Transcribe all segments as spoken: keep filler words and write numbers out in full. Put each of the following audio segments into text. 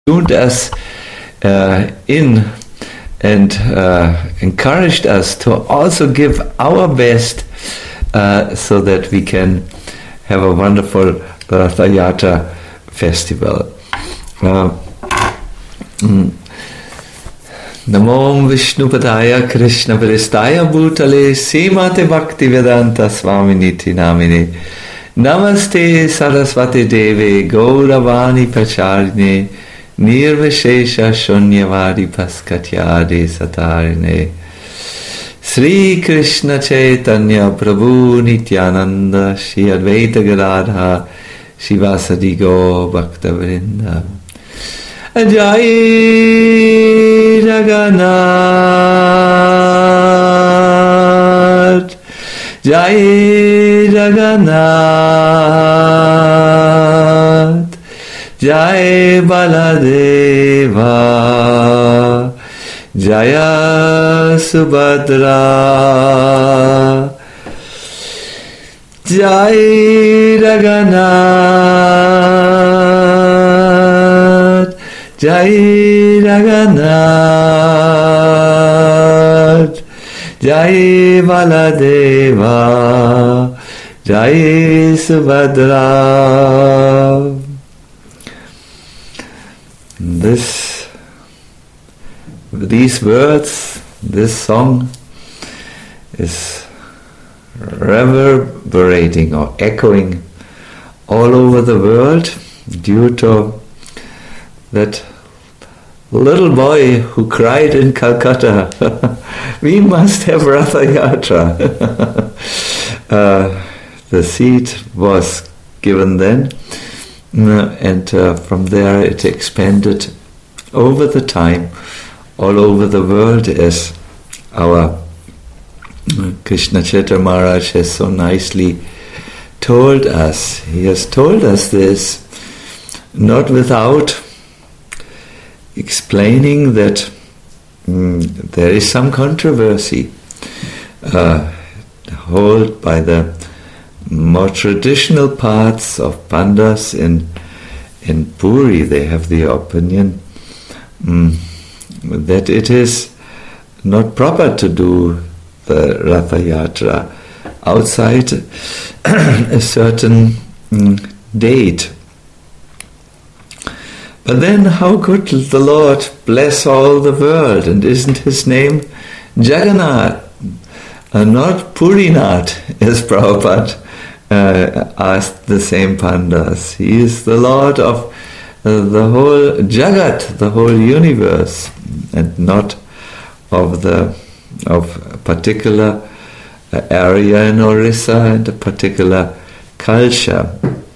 tuned us uh, in and uh, encouraged us to also give our best uh, so that we can have a wonderful Ratha Yatra festival. Uh, mm. Namo Vishnupadaya Krishna Prestaya Bhutale Srimate Bhaktivedanta Swaminiti Namine Namaste Saraswati Deve Gauravani Pacharine Nirvishesha Shunyavadi Paskatyade Satarine Sri Krishna Chaitanya Prabhu Nityananda Shri Advaita Gadadha Shivasadi Go Bhaktavrinda Jai Jagannath Jai Jagannath Jai Baladeva Jaya Subhadra Jai Jagannath Jai Jagannath Jai Baladeva Jai Subhadra. This, these words, this song is reverberating or echoing all over the world due to that little boy who cried in Calcutta, we must have Ratha Yatra. uh, the seed was given then, and uh, from there it expanded over the time, all over the world, as our Krishna Chaitra Maharaj has so nicely told us. He has told us this not without explaining that mm, there is some controversy uh, held by the more traditional parts of Pandas in in Puri. They have the opinion mm, that it is not proper to do the Ratha Yatra outside a certain mm, date. But then how could the Lord bless all the world? And isn't his name Jagannath, uh, not Purinath, as Prabhupada uh, asked the same Pandas. He is the Lord of uh, the whole Jagat, the whole universe, and not of the of a particular uh, area in Orissa and a particular culture.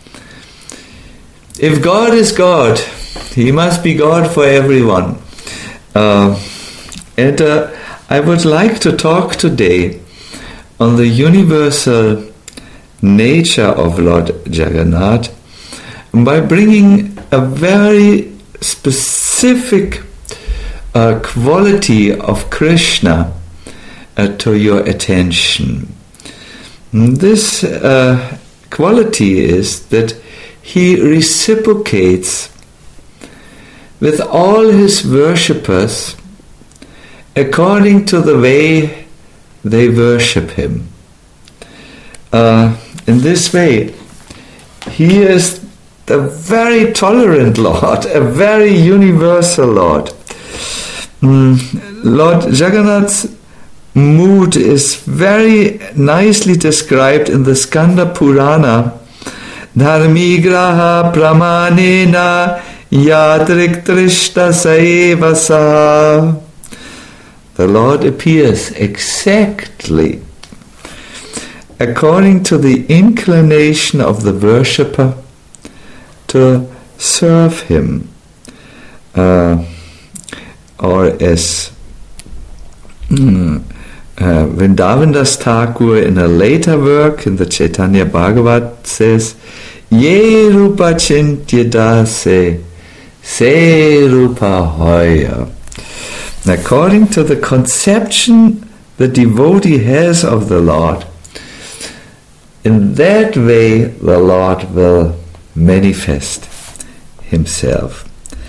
If God is God, He must be God for everyone. Uh, and uh, I would like to talk today on the universal nature of Lord Jagannath by bringing a very specific uh, quality of Krishna uh, to your attention. This uh, quality is that he reciprocates with all his worshippers according to the way they worship him. Uh, in this way, he is the very tolerant Lord, a very universal Lord. Mm, Lord Jagannath's mood is very nicely described in the Skanda Purana. Dharmigraha pramanena Yatrik Trishta Saevasa. The Lord appears exactly according to the inclination of the worshipper to serve him. Uh, or as mm, uh, Vrindavandas Thakur in a later work in the Chaitanya Bhagavat says, Ye rupa chintya dase Se rupa hoya. According to the conception the devotee has of the Lord, in that way the Lord will manifest himself.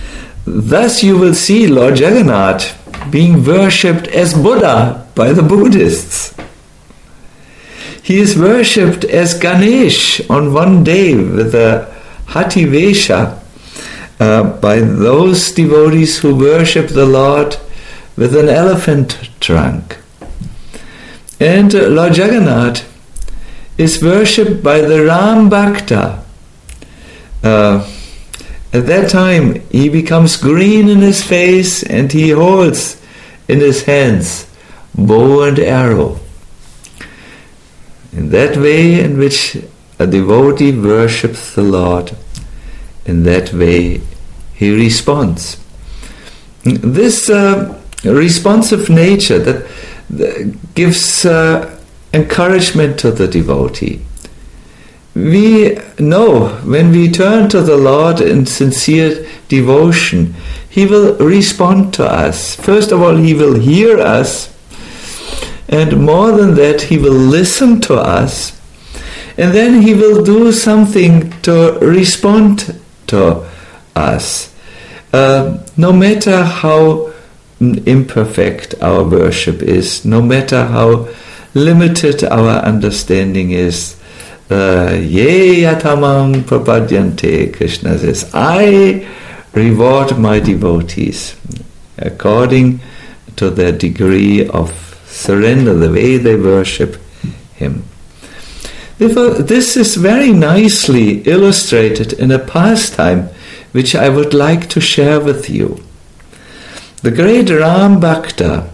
thus you will see Lord Jagannath being worshipped as Buddha by the Buddhists. He is worshipped as Ganesh on one day with a Hati Vesha uh, by those devotees who worship the Lord with an elephant trunk. And uh, Lord Jagannath is worshipped by the Ram Bhakta. Uh, at that time he becomes green in his face and he holds in his hands bow and arrow. In that way in which a devotee worships the Lord, in that way he responds. This uh, responsive nature that, that gives uh, encouragement to the devotee. We know when we turn to the Lord in sincere devotion, He will respond to us. First of all, He will hear us, and more than that, He will listen to us, and then He will do something to respond to us. Uh, no matter how imperfect our worship is, no matter how limited our understanding is, Uh, Ye yatamang prapadyante, Krishna says, I reward my devotees according to their degree of surrender, the way they worship Him. Therefore, this is very nicely illustrated in a pastime which I would like to share with you. The great Ram Bhakta,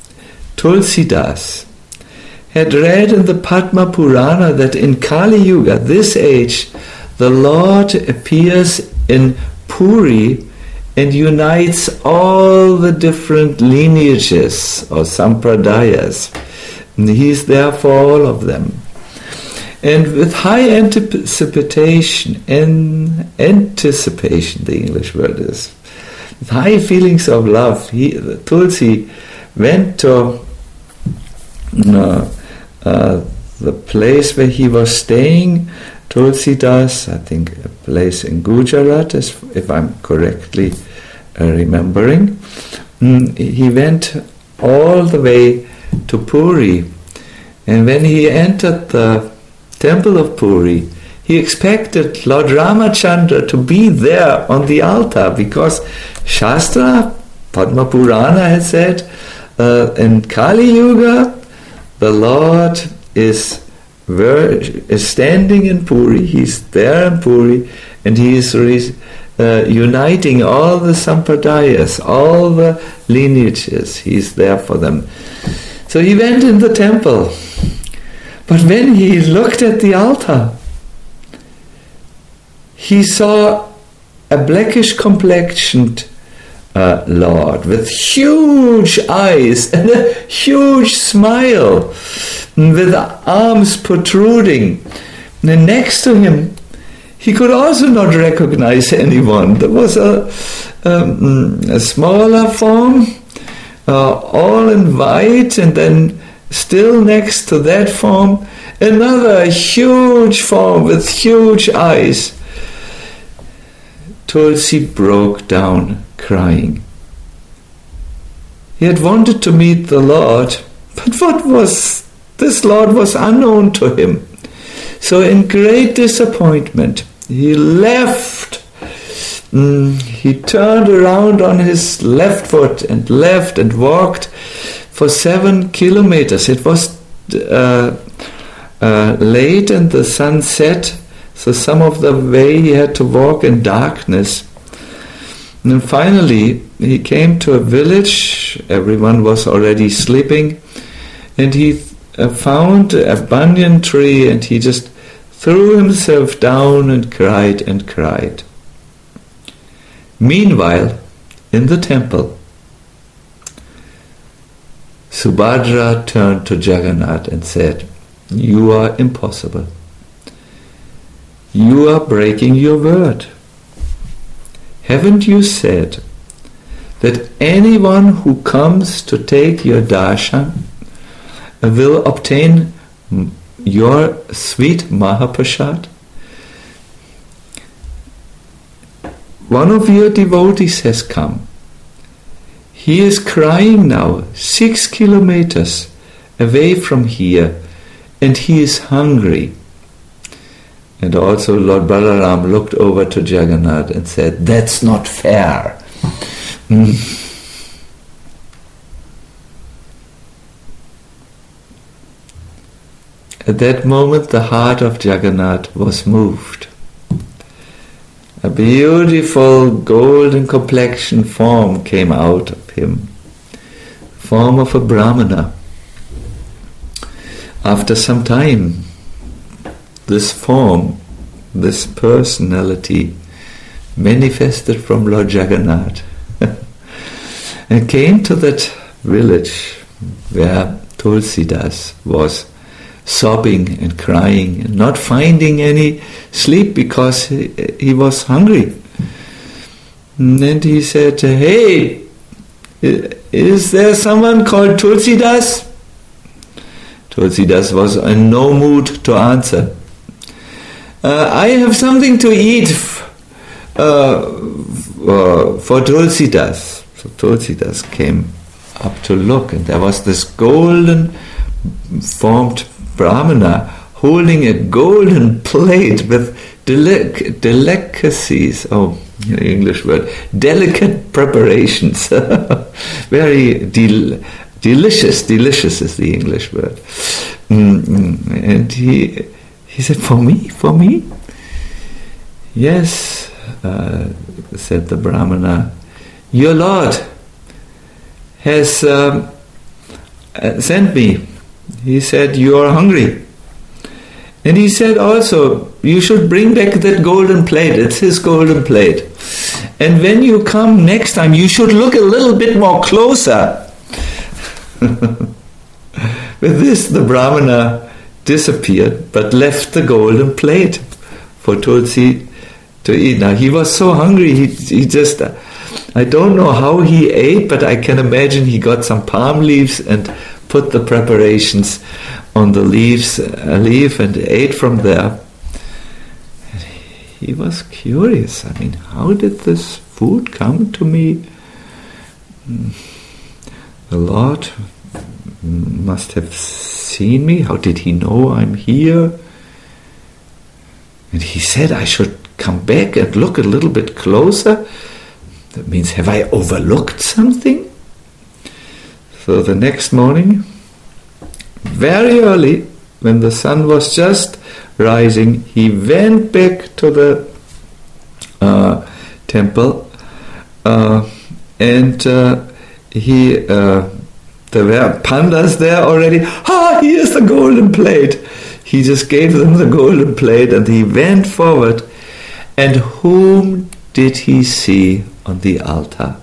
Tulsidas, had read in the Padma Purana that in Kali Yuga, this age, the Lord appears in Puri and unites all the different lineages or sampradayas. And He is there for all of them. And with high anticipation, and anticipation, the English word is, with high feelings of love, he, Tulsi went to uh, Uh, the place where he was staying, Tulsidas, I think a place in Gujarat, as if I'm correctly uh, remembering. Mm, he went all the way to Puri, and when he entered the temple of Puri, he expected Lord Ramachandra to be there on the altar, because Shastra, Padma Purana had said, uh, in Kali Yuga, the Lord is is standing in Puri, He's there in Puri, and He is re, uh, uniting all the sampradayas, all the lineages. He's there for them. So he went in the temple. But when he looked at the altar, he saw a blackish complexioned Uh, Lord, with huge eyes and a huge smile, with arms protruding. And next to him, he could also not recognize anyone. There was a, um, a smaller form, uh, all in white, and then still next to that form, another huge form with huge eyes. Tulsi broke down crying. He had wanted to meet the Lord, but what was this Lord was unknown to him. So in great disappointment, he left. Mm, he turned around on his left foot and left and walked for seven kilometers. It was uh, uh, late and the sun set, so some of the way he had to walk in darkness. And finally, he came to a village. Everyone was already sleeping. And he uh, found a banyan tree, and he just threw himself down and cried and cried. Meanwhile, in the temple, Subhadra turned to Jagannath and said, "You are impossible. You are breaking your word. Haven't you said that anyone who comes to take your darshan will obtain your sweet Mahaprasad?" one of your devotees has come. He is crying now, six kilometers away from here, and he is hungry. And also Lord Balaram looked over to Jagannath and said, that's not fair. Mm. At that moment the heart of Jagannath was moved. A beautiful golden complexion form came out of him, form of a Brahmana. After some time, this form, this personality, manifested from Lord Jagannath and came to that village where Tulsidas was, sobbing and crying and not finding any sleep because he, he was hungry. And then he said, hey, is there someone called Tulsidas? Tulsidas was in no mood to answer. Uh, I have something to eat f- uh, uh, for Tulsidas. So Tulsidas came up to look, and there was this golden formed Brahmana holding a golden plate with delic- delicacies, oh, English word, delicate preparations. Very del- delicious, delicious is the English word. Mm-hmm. And he he said, for me, for me? Yes, uh, said the Brahmana, your Lord has um, uh, sent me. He said, you are hungry. And he said also, you should bring back that golden plate. It's his golden plate. And when you come next time, you should look a little bit more closer. With this, the Brahmana disappeared, but left the golden plate for Tulsi to eat. Now, he was so hungry, he, he just... Uh, I don't know how he ate, but I can imagine he got some palm leaves and put the preparations on the leaves, a leaf, and ate from there. And he was curious. I mean, how did this food come to me? The Lord must have seen me. How did he know I'm here? And he said I should come back and look a little bit closer. That means, have I overlooked something? So the next morning, very early, when the sun was just rising, he went back to the uh, temple, uh, and uh, he, uh, there were pandas there already. Ah, here's the golden plate. He just gave them the golden plate, and he went forward. And whom did he see on the altar?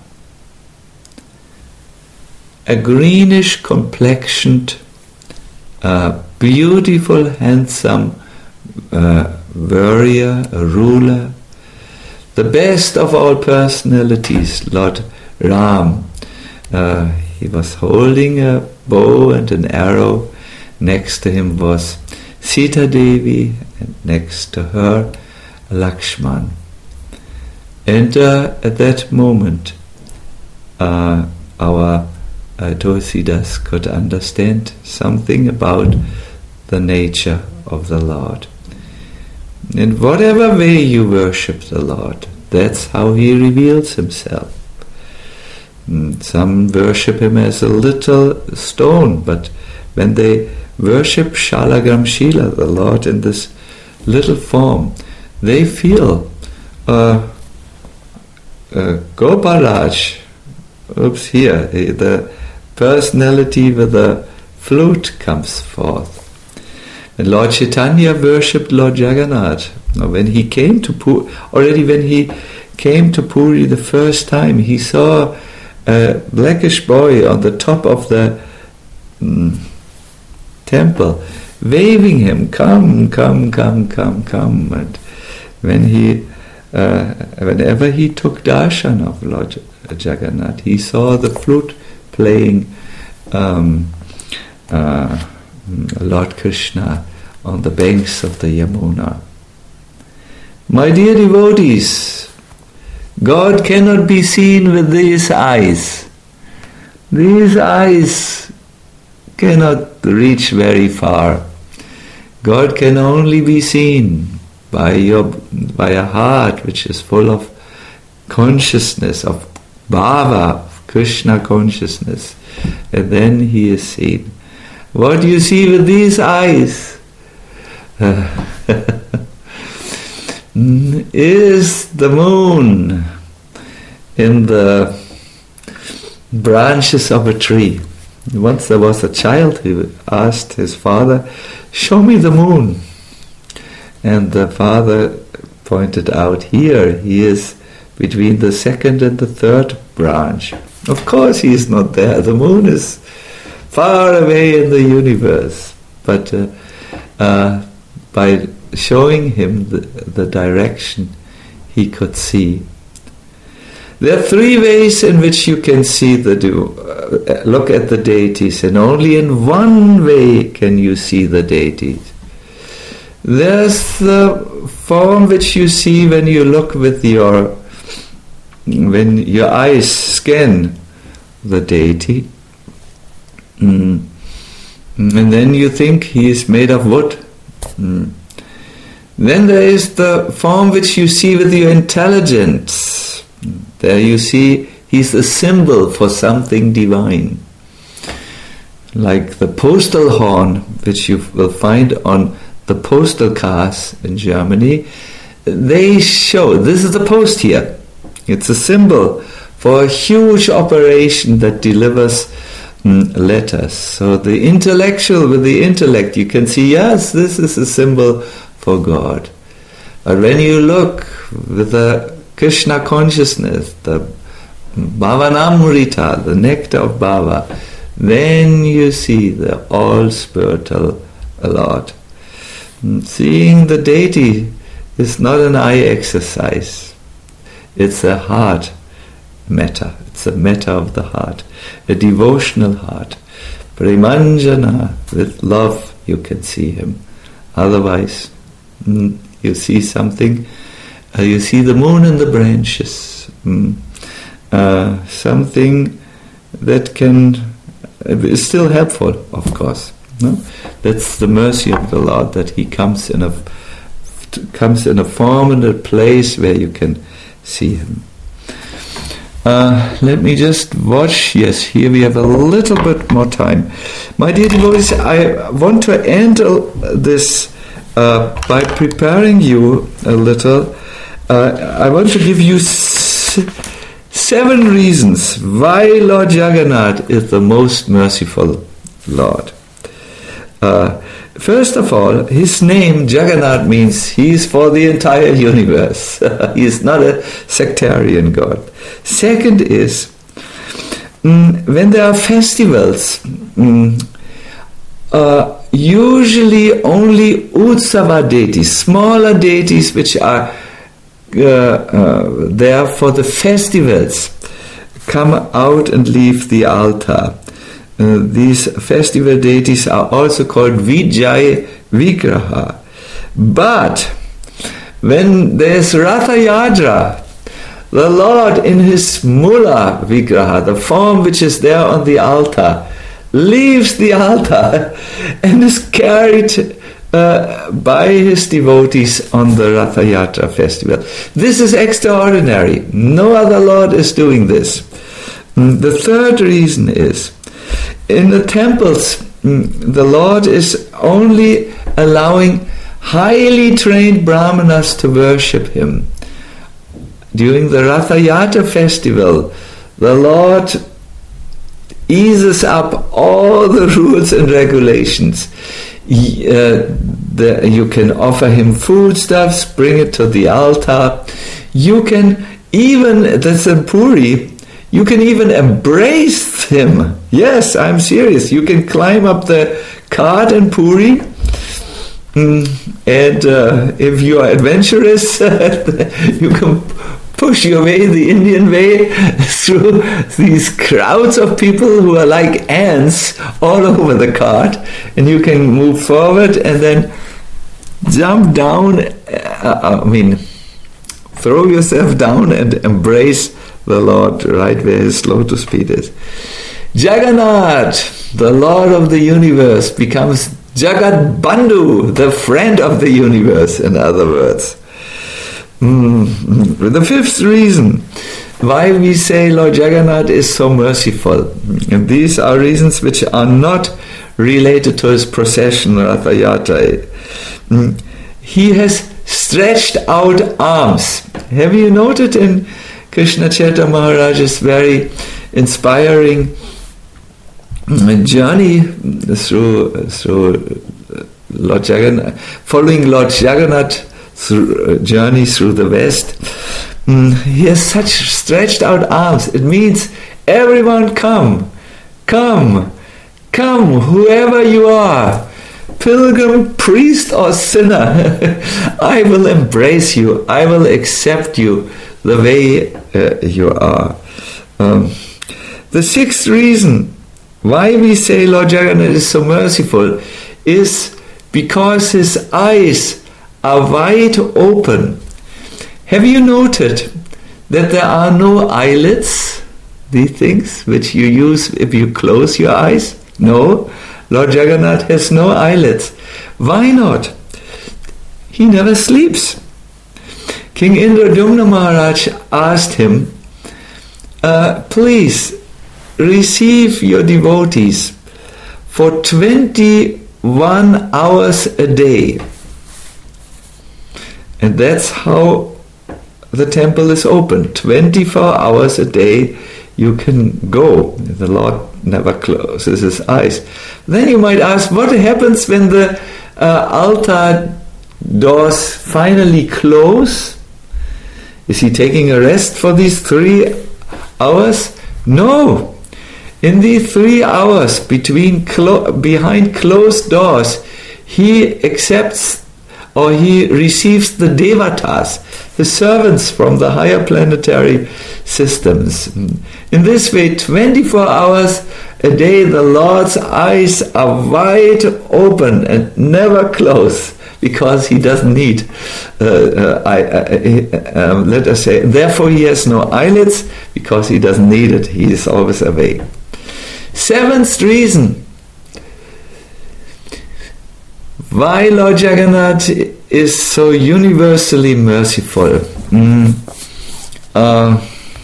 A greenish complexioned, uh, beautiful, handsome uh, warrior, a ruler, the best of all personalities, Lord Ram. Uh, he was holding a bow and an arrow. Next to him was Sita Devi, and next to her Lakshman. And uh, at that moment, uh, our uh, Tulsidas could understand something about the nature of the Lord. In whatever way you worship the Lord, that's how He reveals Himself. And some worship Him as a little stone, but when they worship Shalagram Shila, the Lord, in this little form, they feel uh, uh, Gopalaj, oops, here, the personality with the flute comes forth. And Lord Chaitanya worshipped Lord Jagannath. Now, when he came to Puri, already when he came to Puri the first time, he saw a blackish boy on the top of the mm, temple, waving him, come, come, come, come, come. And when he, uh, whenever he took darshan of Lord Jagannath, he saw the flute playing um, uh, Lord Krishna on the banks of the Yamuna. My dear devotees, God cannot be seen with these eyes. These eyes cannot reach very far. God can only be seen by your by a heart which is full of consciousness, of bhava, of Krishna consciousness, and then he is seen. What you see with these eyes uh, is the moon in the branches of a tree. Once there was a child who asked his father, "Show me the moon." And the father pointed out, "Here, he is between the second and the third branch." Of course he is not there. The moon is far away in the universe. But uh, uh, by showing him the, the direction, he could see. There are three ways in which you can see the do, uh, look at the deities, and only in one way can you see the deities. There's the form which you see when you look with your, when your eyes scan the deity, mm. and then you think he is made of wood. Mm. Then there is the form which you see with your intelligence. There you see he's a symbol for something divine. Like the postal horn, which you will find on the postal cars in Germany, they show, this is the post here. It's a symbol for a huge operation that delivers mm, letters. So the intellectual with the intellect, you can see, yes, this is a symbol for God. But when you look with the Krishna consciousness, the Bhavanamrita, the nectar of Bhava, then you see the all-spiritual Lord. Seeing the deity is not an eye exercise. It's a heart matter. It's a matter of the heart, a devotional heart. Premanjana, with love you can see him. Otherwise, you see something. Uh, you see the moon in the branches. Mm. Uh, something that can uh, is still helpful, of course. No? That's the mercy of the Lord, that He comes in a comes in a form and a place where you can see Him. Uh, let me just watch. Yes, here we have a little bit more time. My dear devotees, I want to end this uh, by preparing you a little. Uh, I want to give you s- seven reasons why Lord Jagannath is the most merciful Lord. Uh, first of all, his name Jagannath means he is for the entire universe. He is not a sectarian god. Second is, mm, when there are festivals, mm, uh, usually only Utsava deities, smaller deities which are Uh, uh, there for the festivals, come out and leave the altar. Uh, these festival deities are also called Vijay Vigraha. But when there's Ratha Yatra, the Lord in his Mula Vigraha, the form which is there on the altar, leaves the altar and is carried Uh, by his devotees on the Ratha Yatra festival. This is extraordinary. No other Lord is doing this. Mm, the third reason is, in the temples, mm, the Lord is only allowing highly trained brahmanas to worship him. During the Ratha Yatra festival, the Lord eases up all the rules and regulations. Uh, the, you can offer him foodstuffs, bring it to the altar. You can even, that's in Puri, you can even embrace him. Yes, I'm serious. You can climb up the cart in Puri, mm, and uh, if you are adventurous, you can push your way the Indian way through these crowds of people who are like ants all over the cart, and you can move forward and then jump down, uh, I mean, throw yourself down and embrace the Lord right where his lotus feet is. Jagannath, the Lord of the universe, becomes Jagat Bandhu, the friend of the universe, in other words. Mm. The fifth reason why we say Lord Jagannath is so merciful, and these are reasons which are not related to his procession, Ratha Yatra. Mm. He has stretched out arms. Have you noted in Krishna Chaitanya Maharaj's very inspiring journey through through Lord Jagannath, following Lord Jagannath through, journey through the West? Mm, he has such stretched out arms. It means, everyone come, come, come, whoever you are, pilgrim, priest or sinner, I will embrace you, I will accept you the way uh, you are. Um, the sixth reason why we say Lord Jagannath is so merciful is because his eyes are wide open. Have you noted that there are no eyelids, these things which you use if you close your eyes? No, Lord Jagannath has no eyelids. Why not? He never sleeps. King Indradumna Maharaj asked him, uh, please receive your devotees for twenty-one hours a day. And that's how the temple is open. twenty-four hours a day you can go. The Lord never closes his eyes. Then you might ask, what happens when the uh, altar doors finally close? Is he taking a rest for these three hours? No. In these three hours between clo- behind closed doors, he accepts or he receives the devatas, the servants from the higher planetary systems. In this way, twenty-four hours a day, the Lord's eyes are wide open and never close, because he doesn't need, uh, uh, I, uh, um, let us say, therefore he has no eyelids, because he doesn't need it, he is always awake. Seventh reason why Lord Jagannath is so universally merciful. Mm. Uh,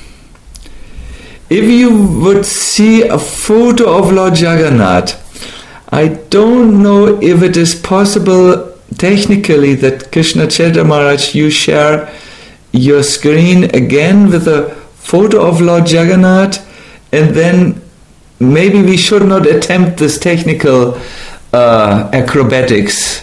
if you would see a photo of Lord Jagannath, I don't know if it is possible technically that Krishna Chaitanya Maharaj, you share your screen again with a photo of Lord Jagannath, and then maybe we should not attempt this technical uh, acrobatics.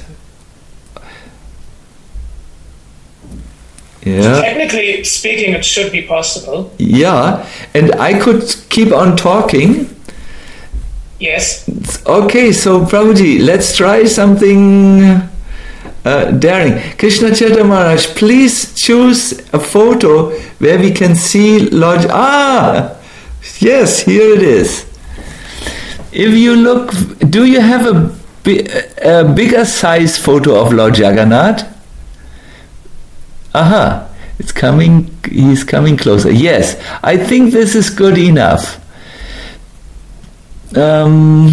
Yeah. Technically speaking, it should be possible. Yeah, and I could keep on talking. Yes. Okay, so Prabhuji, let's try something uh, daring. Krishna Chaitanya Maharaj, please choose a photo where we can see Lord... Ah! Yes, here it is. If you look... Do you have a, a bigger size photo of Lord Jagannath? Aha, it's coming, he's coming closer. Yes, I think this is good enough. Um,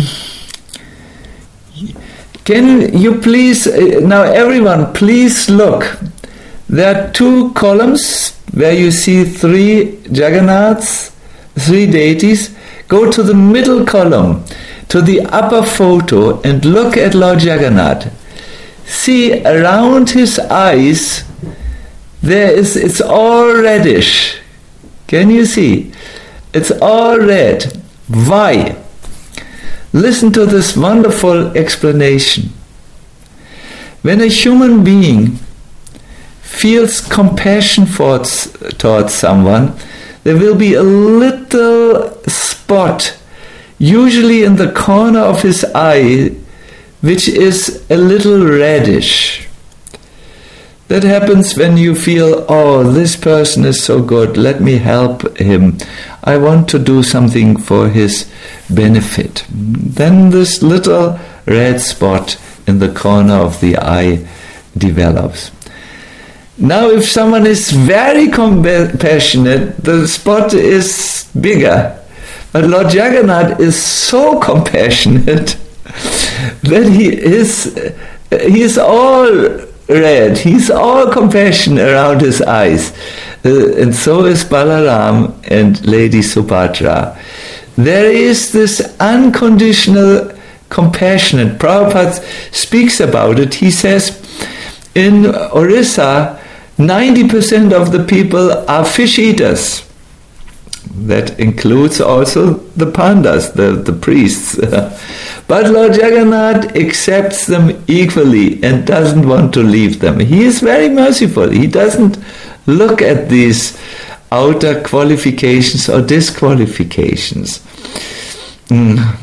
can you please, uh, now everyone, please look. There are two columns where you see three Jagannaths, three deities. Go to the middle column, to the upper photo, and look at Lord Jagannath. See, around his eyes, there is, it's all reddish. Can you see? It's all red. Why? Listen to this wonderful explanation. When a human being feels compassion for, towards someone, there will be a little spot, usually in the corner of his eye, which is a little reddish. That happens when you feel, oh, this person is so good, let me help him. I want to do something for his benefit. Then this little red spot in the corner of the eye develops. Now if someone is very compassionate, the spot is bigger. But Lord Jagannath is so compassionate that he is, he is all red, he's all compassion around his eyes. Uh, and so is Balaram and Lady Subhadra. There is this unconditional compassion, and Prabhupada speaks about it. He says, in Orissa, ninety percent of the people are fish eaters. That includes also the pandas, the, the priests. But Lord Jagannath accepts them equally and doesn't want to leave them. He is very merciful. He doesn't look at these outer qualifications or disqualifications. Mm.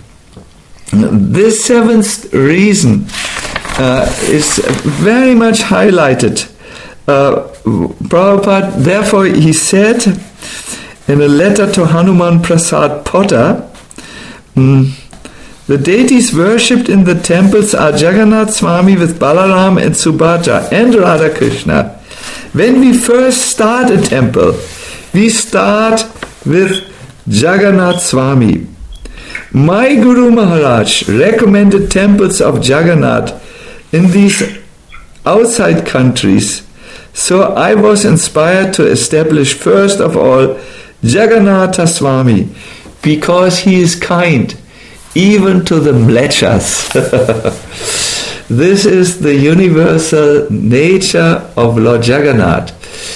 This seventh reason uh, is very much highlighted. Uh, Prabhupada, therefore, he said in a letter to Hanuman Prasad Potter, mm, the deities worshipped in the temples are Jagannath Swami with Balaram and Subhadra and Radha Krishna. When we first start a temple, we start with Jagannath Swami. My Guru Maharaj recommended temples of Jagannath in these outside countries, so I was inspired to establish first of all Jagannatha Swami, because he is kind even to the mlechas. This is the universal nature of Lord Jagannath.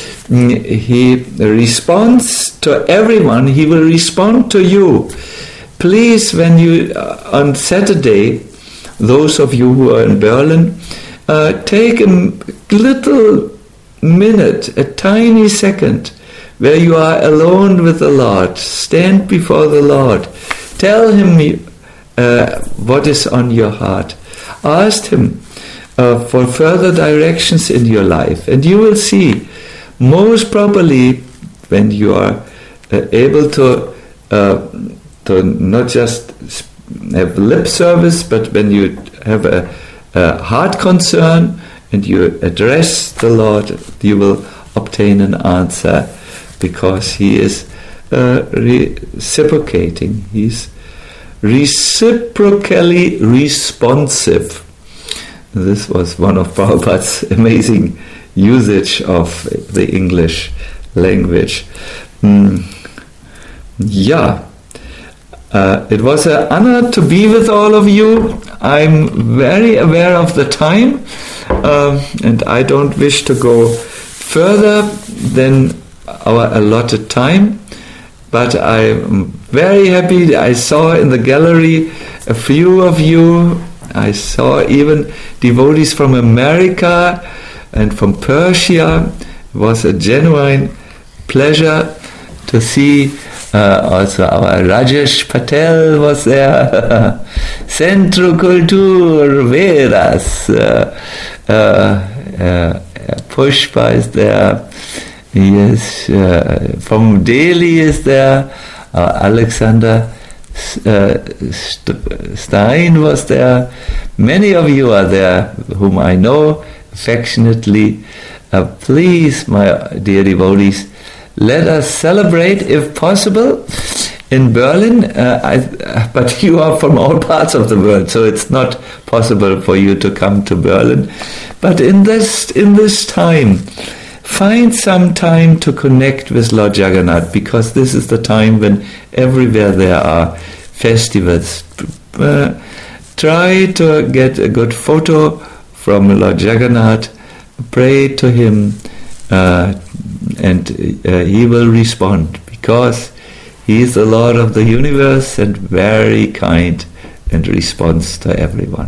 He responds to everyone. He will respond to you. Please, when you, uh, on Saturday, those of you who are in Berlin, uh, take a little minute, a tiny second, where you are alone with the Lord. Stand before the Lord. Tell Him uh, what is on your heart. Ask Him uh, for further directions in your life. And you will see, most probably, when you are uh, able to uh, to not just have lip service, but when you have a, a heart concern and you address the Lord, you will obtain an answer, because He is uh, reciprocating. He's reciprocally responsive. This was one of Prabhupada's amazing usage of the English language. Mm. Yeah. Uh, it was an honor to be with all of you. I'm very aware of the time, uh, and I don't wish to go further than our allotted time, but I'm very happy. I saw in the gallery a few of you. I saw even devotees from America and from Persia. It was a genuine pleasure to see. Uh, also our Rajesh Patel was there. Centro Kultur Vedas. Uh, uh, uh, Pushpa is there. Yes, uh, from Delhi is there. Uh, Alexander uh, St- Stein was there. Many of you are there, whom I know affectionately. Uh, please, my dear devotees, let us celebrate, if possible, in Berlin. Uh, I, but you are from all parts of the world, so it's not possible for you to come to Berlin. But in this in this time, find some time to connect with Lord Jagannath, because this is the time when everywhere there are festivals. Uh, try to get a good photo from Lord Jagannath. Pray to him. Uh, and uh, he will respond, because he is the Lord of the universe and very kind and responds to everyone.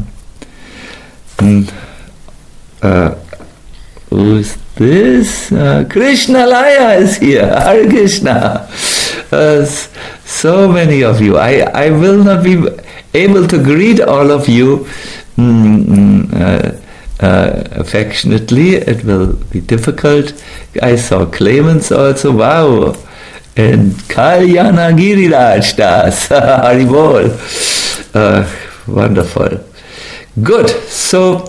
And, uh, who's this? Uh, Krishna Laya is here. Hare Krishna. Uh, so many of you. I, I will not be able to greet all of you mm, uh, Uh, affectionately. It will be difficult. I saw Clemens also. Wow. And Kalyana Giriraj Das. Haribol. Uh, wonderful. Good. So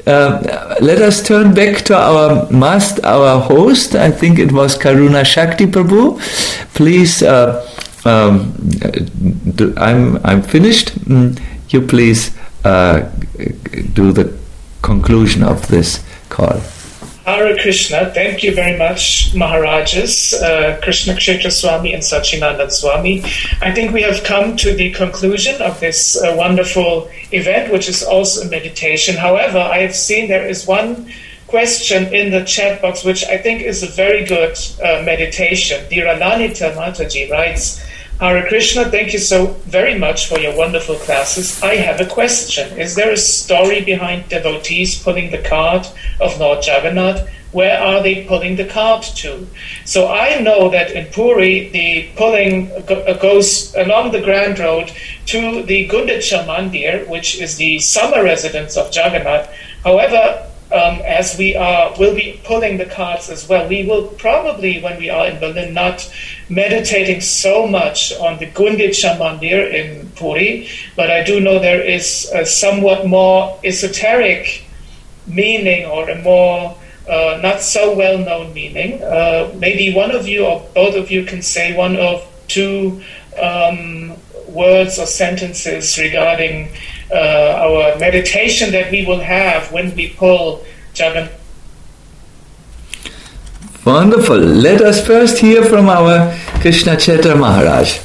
uh, let us turn back to our master, our host. I think it was Karuna Shakti Prabhu. Please, uh, um, do, I'm I'm finished. Mm, you please uh, do the conclusion of this call. Hare Krishna, thank you very much, Maharajas, uh, Krishna Kshetra Swami and Sachinandan Swami. I think we have come to the conclusion of this uh, wonderful event, which is also a meditation. However, I have seen there is one question in the chat box, which I think is a very good uh, meditation. Dhiralanita Mataji writes, Hare Krishna, thank you so very much for your wonderful classes. I have a question. Is there a story behind devotees pulling the cart of Lord Jagannath? Where are they pulling the cart to? So I know that in Puri, the pulling goes along the Grand Road to the Gundicha Mandir, which is the summer residence of Jagannath. However, Um, as we are, will be pulling the carts as well. We will probably, when we are in Berlin, not meditating so much on the Gundicha Mandir in Puri, but I do know there is a somewhat more esoteric meaning, or a more uh, not so well-known meaning. Uh, maybe one of you or both of you can say one of two um, words or sentences regarding Uh, our meditation that we will have when we pull Jagannath. Wonderful. Let us first hear from our Krishna Chaitra Maharaj.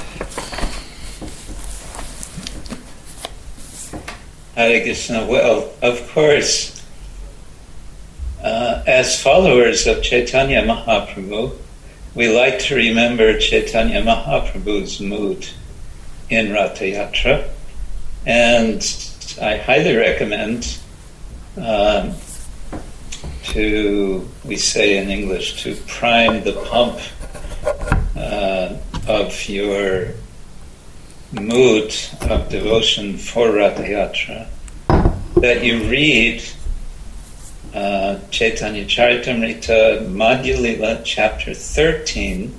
Hare Krishna. Well, of course, uh, as followers of Chaitanya Mahaprabhu, we like to remember Chaitanya Mahaprabhu's mood in Ratha Yatra. And I highly recommend um, to, we say in English, to prime the pump uh, of your mood of devotion for Ratha Yatra, that you read uh, Chaitanya Charitamrita Madhya Lila, chapter thirteen,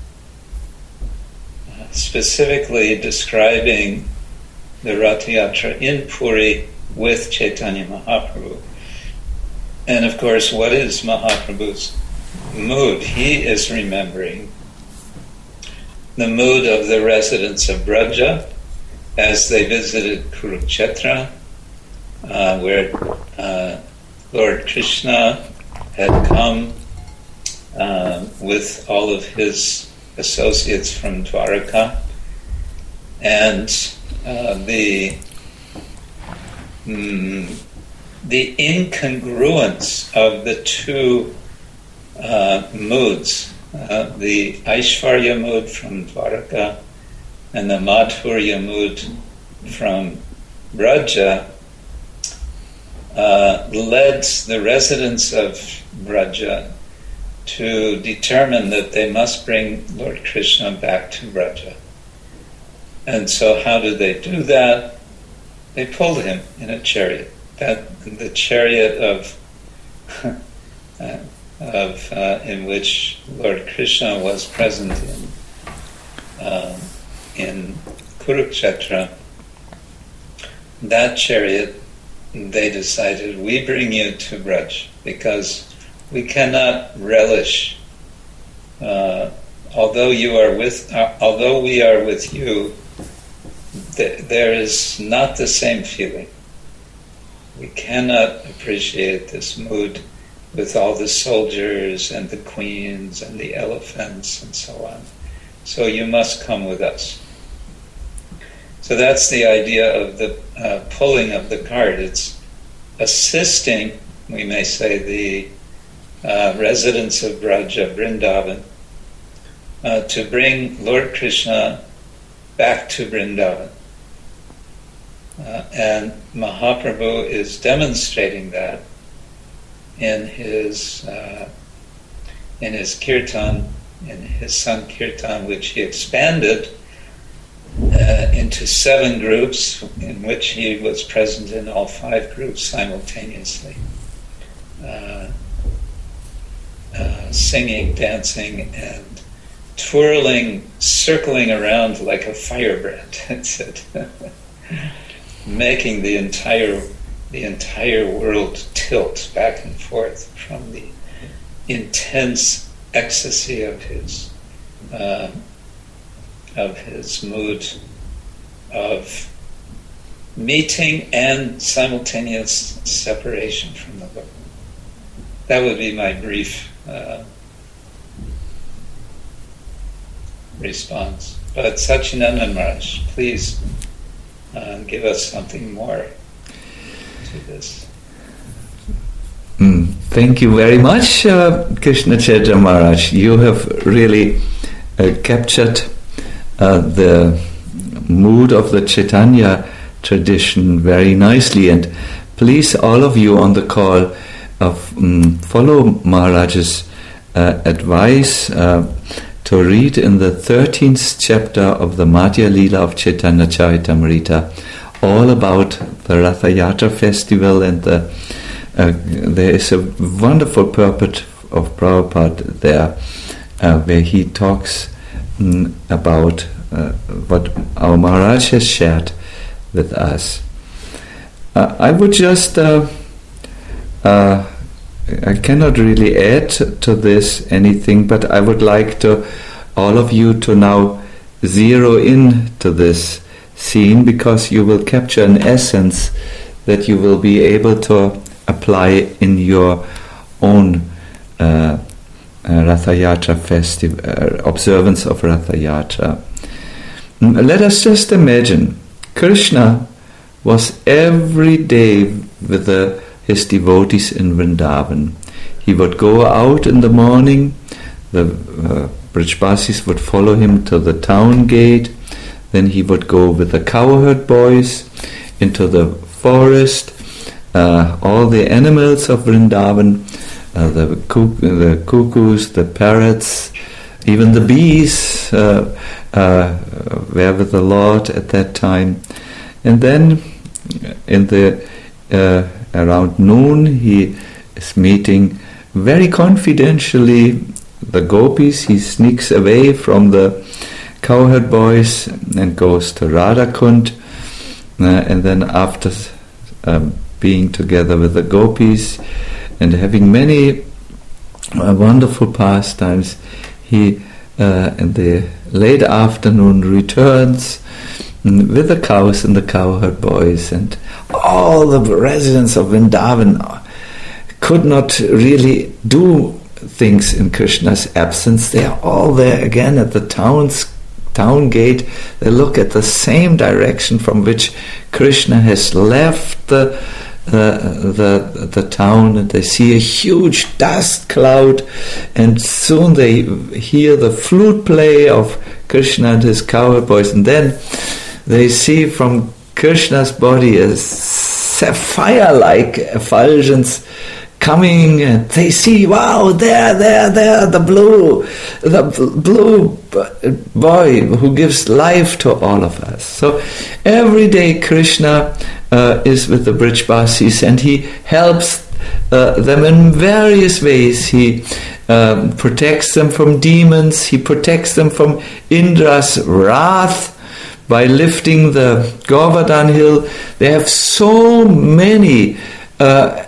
uh, specifically describing the Ratha Yatra in Puri with Chaitanya Mahaprabhu. And of course, what is Mahaprabhu's mood? He is remembering the mood of the residents of Braja as they visited Kurukshetra, uh, where uh, Lord Krishna had come uh, with all of his associates from Dwaraka, and Uh, the mm, the incongruence of the two uh, moods, uh, the Aishvarya mood from Dwaraka and the Madhurya mood from Braja, uh, led the residents of Braja to determine that they must bring Lord Krishna back to Braja. And so how did they do that? They pulled him in a chariot. That the chariot of uh, of uh, in which Lord Krishna was present in uh, in Kurukshetra. That chariot, they decided, we bring you to Braj because we cannot relish. Uh, although you are with, uh, although we are with you. There is not the same feeling. We cannot appreciate this mood with all the soldiers and the queens and the elephants and so on. So you must come with us. So that's the idea of the uh, pulling of the cart. It's assisting, we may say, the uh, residents of Braja, Vrindavan, uh, to bring Lord Krishna back to Vrindavan. Uh, and Mahaprabhu is demonstrating that in his uh, in his kirtan, in his Sankirtan, which he expanded uh, into seven groups, in which he was present in all five groups simultaneously, uh, uh, singing, dancing, and twirling, circling around like a firebrand. It said. Making the entire the entire world tilt back and forth from the intense ecstasy of his uh, of his mood of meeting and simultaneous separation from the Lord. That would be my brief uh, response. But Satchidananda Maharaj, please uh, give us something more to this. Mm, thank you very much, uh, Krishna Chaitra Maharaj. You have really uh, captured uh, the mood of the Chaitanya tradition very nicely, and please, all of you on the call, of um, follow Maharaj's uh, advice uh, to read in the thirteenth chapter of the Madhya Leela of Chaitanya Charitamrita all about the Ratha Yatra festival, and the, uh, there is a wonderful purport of Prabhupada there uh, where he talks um, about uh, what our Maharaj has shared with us. Uh, I would just, uh, uh, I cannot really add to this anything, but I would like to all of you to now zero in to this scene, because you will capture an essence that you will be able to apply in your own uh, uh, Ratha Yatra festival, uh, observance of Ratha Yatra. Let us just imagine Krishna was every day with the, his devotees in Vrindavan. He would go out in the morning, the uh, Brajbasis would follow him to the town gate, then he would go with the cowherd boys into the forest, uh, all the animals of Vrindavan, uh, the, cuck- the cuckoos, the parrots, even the bees uh, uh, were with the Lord at that time. And then in the uh, around noon he is meeting very confidentially the gopis. He sneaks away from the cowherd boys and goes to Radhakund, uh, and then after um, being together with the gopis and having many uh, wonderful pastimes, he uh, in the late afternoon returns with the cows and the cowherd boys, and all the residents of Vrindavan could not really do things in Krishna's absence. They are all there again at the town's town gate. They look at the same direction from which Krishna has left the uh, the the town, and they see a huge dust cloud, and soon they hear the flute play of Krishna and his cowherd boys, and then they see from Krishna's body a sapphire-like effulgence coming, and they see, wow, there, there, there, the blue, the blue boy who gives life to all of us. So every day Krishna uh, is with the Brajbasis, and he helps uh, them in various ways. He um, protects them from demons, he protects them from Indra's wrath by lifting the Govardhan hill. They have so many uh,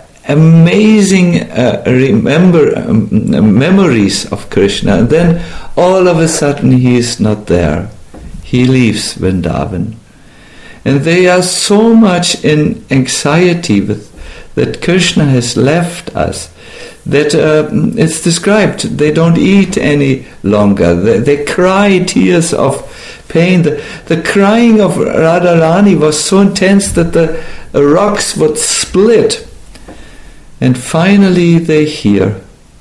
amazing uh, remember um, memories of Krishna, and then all of a sudden he is not there. He leaves Vrindavan, and they are so much in anxiety with that Krishna has left us that uh, it's described they don't eat any longer. They, they cry tears of pain. The, the crying of Radharani was so intense that the rocks would split. And finally they hear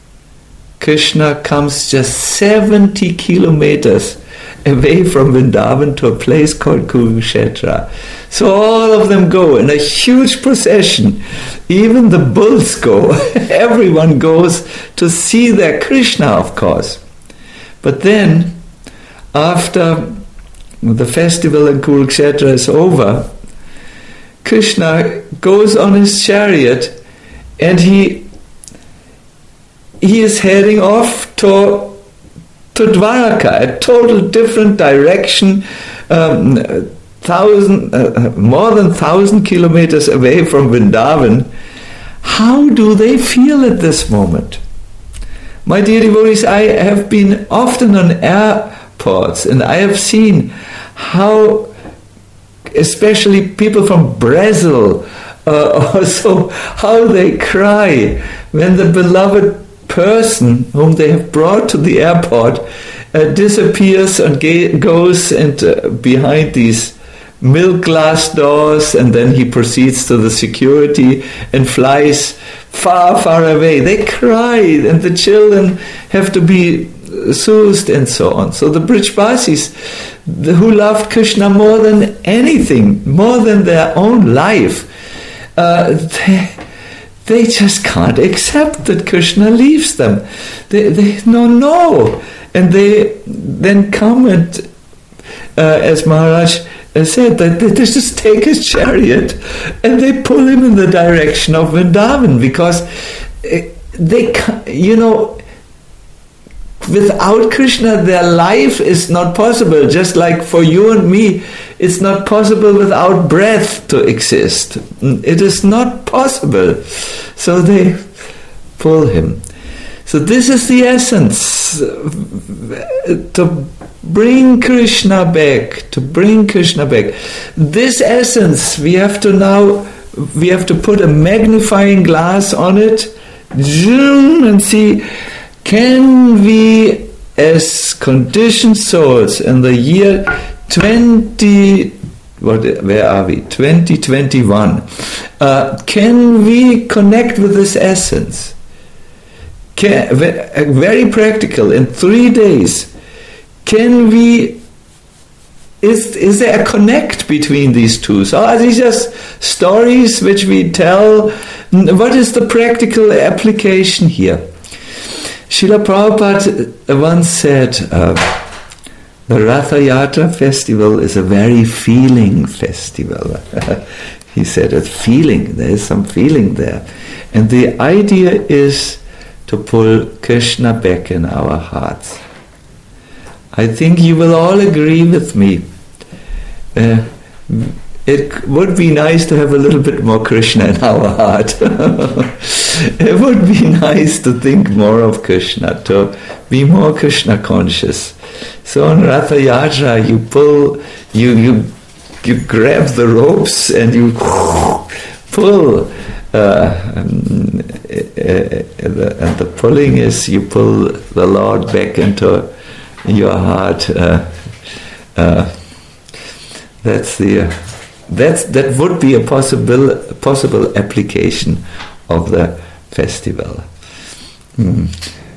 Krishna comes just seventy kilometers away from Vrindavan to a place called Kurukshetra. So all of them go in a huge procession. Even the bulls go. Everyone goes to see their Krishna, of course. But then, after the festival in Kurukshetra is over, Krishna goes on his chariot, and he he is heading off to to Dwaraka, a total different direction, um, thousand, uh, more than thousand kilometers away from Vrindavan, how do they feel at this moment? My dear devotees, I have been often on airports and I have seen how, especially people from Brazil, uh, also how they cry when the beloved person whom they have brought to the airport uh, disappears and ga- goes and uh, behind these milk glass doors, and then he proceeds to the security and flies far, far away. They cry, and the children have to be soothed and so on. So the Brijvasis, who loved Krishna more than anything, more than their own life, uh, they, they just can't accept that Krishna leaves them. They, they no, no. And they then come and, uh, as Maharaj said, that they just take his chariot and they pull him in the direction of Vrindavan, because they, you know, without Krishna their life is not possible. Just like for you and me, it's not possible without breath to exist. It is not possible. So they pull him. So this is the essence, to bring Krishna back, to bring Krishna back. This essence, we have to now, we have to put a magnifying glass on it, zoom and see, can we, as conditioned souls in the year twenty, what, where are we? twenty twenty-one, uh, can we connect with this essence? Can, very practical, in three days, can we, is, is there a connect between these two? So are these just stories which we tell? What is the practical application here? Srila Prabhupada once said, uh, the Ratha Yatra festival is a very feeling festival. He said, it's feeling, there is some feeling there. And the idea is to pull Krishna back in our hearts. I think you will all agree with me. Uh, it would be nice to have a little bit more Krishna in our heart. It would be nice to think more of Krishna, to be more Krishna conscious. So on Ratha Yatra, you pull, you you you grab the ropes and you pull. Uh, um, uh, the, and the pulling is you pull the Lord back into your heart. Uh, uh, that's the uh, that's that would be a possible possible application of the festival. Mm.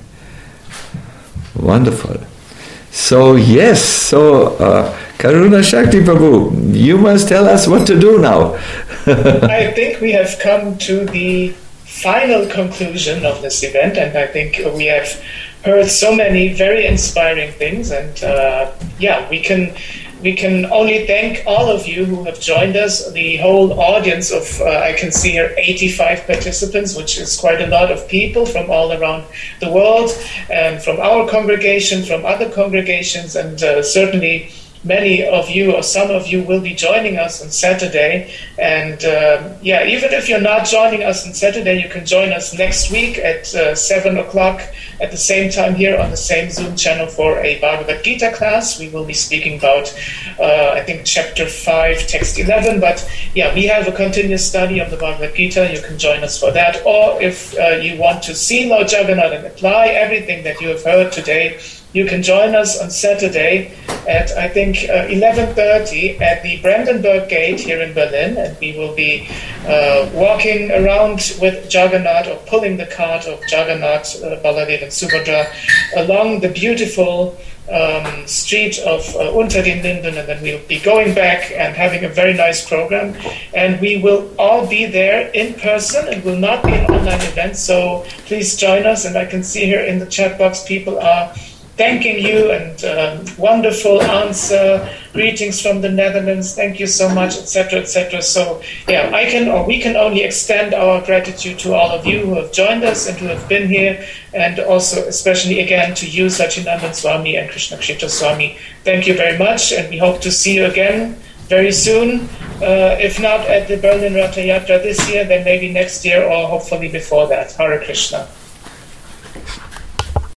Wonderful. So yes, so uh, Karuna Shakti Prabhu, you must tell us what to do now. I think we have come to the final conclusion of this event, and I think we have heard so many very inspiring things, and uh, yeah, we can we can only thank all of you who have joined us, the whole audience of, uh, I can see here, eighty-five participants, which is quite a lot of people from all around the world, and from our congregation, from other congregations, and uh, certainly many of you or some of you will be joining us on Saturday. And uh, yeah, even if you're not joining us on Saturday, you can join us next week at uh, seven o'clock at the same time here on the same Zoom channel for a Bhagavad Gita class. We will be speaking about, uh, I think, chapter five, text eleven. But yeah, we have a continuous study of the Bhagavad Gita. You can join us for that. Or if uh, you want to see Lord Jagannath and apply everything that you have heard today, you can join us on Saturday at, I think, uh, eleven thirty at the Brandenburg Gate here in Berlin, and we will be uh, walking around with Jagannath, or pulling the cart of Jagannath, uh, Baladev and Subhadra along the beautiful um, street of uh, Unter den Linden, and then we'll be going back and having a very nice program. And we will all be there in person. It will not be an online event, so please join us. And I can see here in the chat box people are thanking you, and um, wonderful answer, greetings from the Netherlands, thank you so much, et cetera, et cetera. So yeah, I can, or we can only extend our gratitude to all of you who have joined us and who have been here, and also especially again to you, Sachinandan Swami and Krishna Kshetra Swami. Thank you very much, and we hope to see you again very soon. Uh, if not at the Berlin Ratha Yatra this year, then maybe next year or hopefully before that. Hare Krishna.